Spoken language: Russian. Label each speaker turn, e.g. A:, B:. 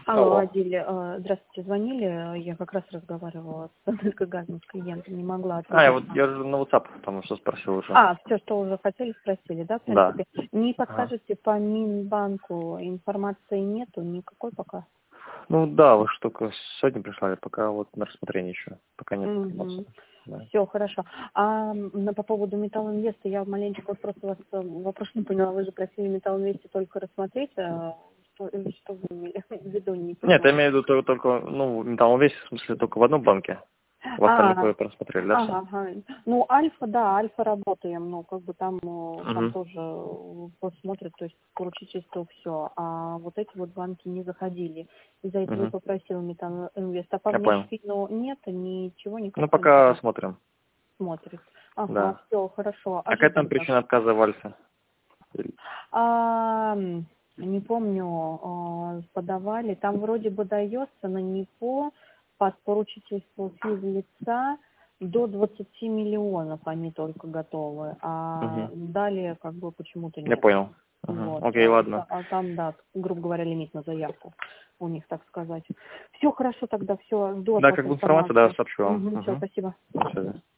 A: Алло,
B: Алло.
A: Адиль, здравствуйте, звонили, я как раз разговаривала с энергогазом, с клиентом, не могла
B: Я
A: ответить.
B: я же на WhatsApp, потому что спросил уже.
A: Все, что уже хотели, спросили, да, в
B: Да.
A: принципе? Не
B: Ага.
A: подскажете, по Минбанку информации нету, никакой пока?
B: Ну да, вы же только сегодня прислали, пока вот на рассмотрение еще. Пока нет информации. Да.
A: Все, хорошо. По поводу Металлинвеста я маленько вот просто вас вопрос не поняла. Вы же просили Металлинвесте только рассмотреть, что вы имели в виду, не
B: Нет,
A: поняла.
B: я имею в виду только, металл весь, в смысле, только в одном банке. В остальных вы просмотрели, да, все?
A: Ага. Ну, Альфа, да, Альфа работаем, но как бы там
B: Угу.
A: тоже посмотрят, то есть поручительство все. А вот эти вот банки не заходили. Из-за этого я
B: Угу.
A: попросила Металлинвест. А по
B: Я понял.
A: внешфину нет, ничего,
B: Ну,
A: никакой
B: пока смотрим.
A: смотрит. Ага,
B: Да.
A: все, хорошо.
B: А какая там
A: Ожидаем.
B: причина отказа в Альфе?
A: Не помню, подавали. Там вроде бы дается на НИПО под поручительство физлица до 20 миллионов они только готовы, а
B: Угу.
A: далее как бы почему-то
B: Я
A: нет.
B: понял.
A: Вот.
B: Угу. Окей, ладно.
A: А там, да, грубо говоря, лимит на заявку у них, так сказать. Все хорошо тогда, все, жду от
B: Да,
A: вас
B: как бы информация, да,
A: информацию.
B: сообщу вам.
A: Все,
B: Угу.
A: спасибо.
B: До связи.